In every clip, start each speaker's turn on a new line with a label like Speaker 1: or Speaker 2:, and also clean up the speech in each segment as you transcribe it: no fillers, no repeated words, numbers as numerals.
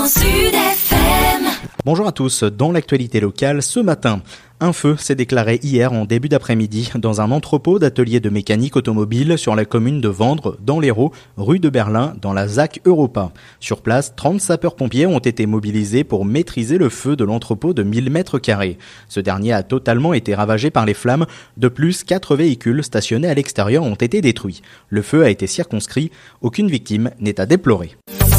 Speaker 1: Grand Sud FM.
Speaker 2: Bonjour à tous, dans l'actualité locale ce matin, un feu s'est déclaré hier en début d'après-midi dans un entrepôt d'ateliers de mécanique automobile sur la commune de Vendre, dans l'Hérault, rue de Berlin, dans la ZAC Europa. Sur place, 30 sapeurs-pompiers ont été mobilisés pour maîtriser le feu de l'entrepôt de 1000 mètres carrés. Ce dernier a totalement été ravagé par les flammes. De plus, 4 véhicules stationnés à l'extérieur ont été détruits. Le feu a été circonscrit. Aucune victime n'est à déplorer.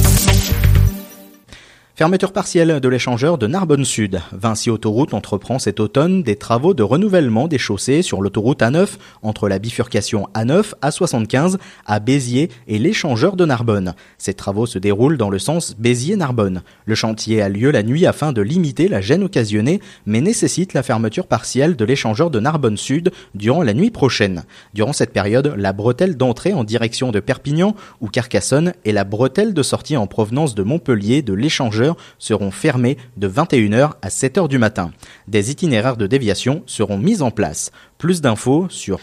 Speaker 2: Fermeture partielle de l'échangeur de Narbonne Sud. Vinci Autoroute entreprend cet automne des travaux de renouvellement des chaussées sur l'autoroute A9 entre la bifurcation A9, A75 à Béziers et l'échangeur de Narbonne. Ces travaux se déroulent dans le sens Béziers-Narbonne. Le chantier a lieu la nuit afin de limiter la gêne occasionnée, mais nécessite la fermeture partielle de l'échangeur de Narbonne Sud durant la nuit prochaine. Durant cette période, la bretelle d'entrée en direction de Perpignan ou Carcassonne et la bretelle de sortie en provenance de Montpellier de l'échangeur seront fermés de 21h à 7h du matin. Des itinéraires de déviation seront mis en place. Plus d'infos sur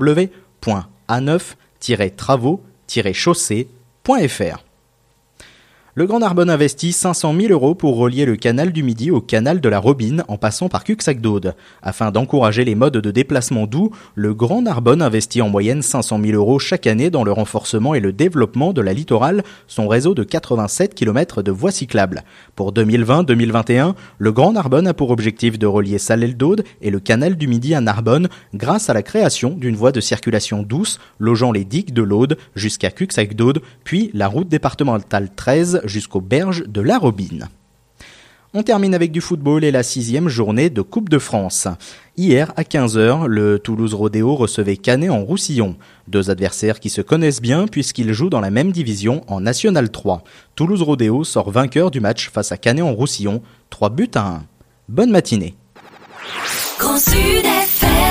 Speaker 2: www.a9-travaux-chaussée.fr. Le Grand Narbonne investit 500 000 € pour relier le canal du Midi au canal de la Robine en passant par Cuxac-d'Aude. Afin d'encourager les modes de déplacement doux, le Grand Narbonne investit en moyenne 500 000 € chaque année dans le renforcement et le développement de la littorale, son réseau de 87 km de voies cyclables. Pour 2020-2021, le Grand Narbonne a pour objectif de relier Salelles-d'Aude et le canal du Midi à Narbonne grâce à la création d'une voie de circulation douce logeant les digues de l'Aude jusqu'à Cuxac-d'Aude, puis la route départementale 13 jusqu'aux berges de la Robine. On termine avec du football et la 6e journée de Coupe de France. Hier, à 15h, le Toulouse Rodéo recevait Canet en Roussillon. Deux adversaires qui se connaissent bien puisqu'ils jouent dans la même division en National 3. Toulouse Rodéo sort vainqueur du match face à Canet en Roussillon, 3-1. Bonne matinée.
Speaker 1: Grand Sud FM.